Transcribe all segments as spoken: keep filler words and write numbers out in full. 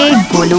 DJ Golu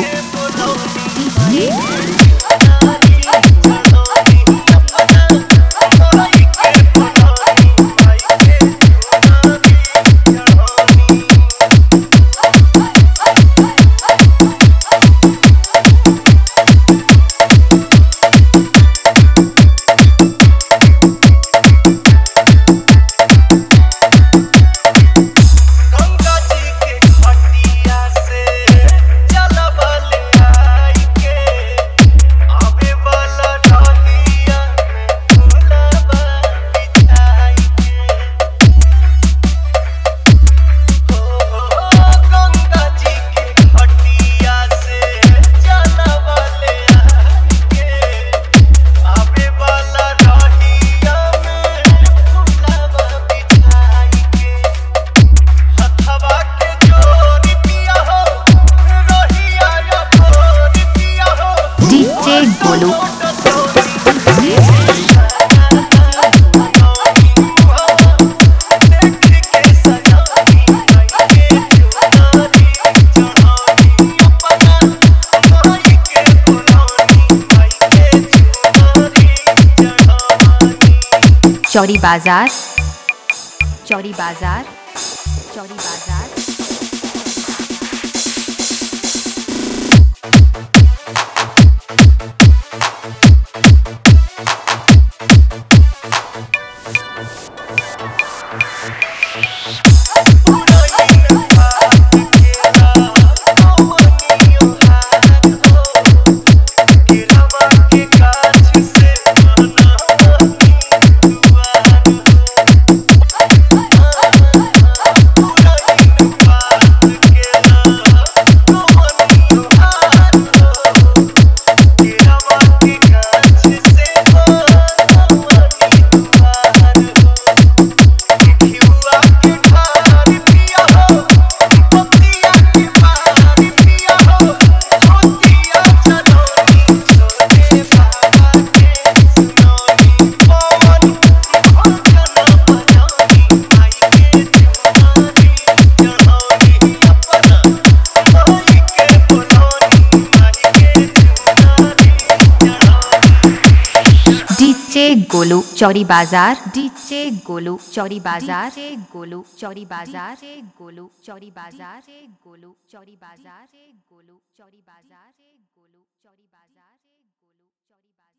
Golu चौरी बाजार चौरी बाजार चौरी बाजार गोलू चौरी बाजार डीजे गोलू चौरी बाजार गोलू चौरी बाजार गोलू चौरी बाजार गोलू चौरी बाजार गोलू चौरी बाजार गोलू चौरी बाजार गोलू चौरी बाजार।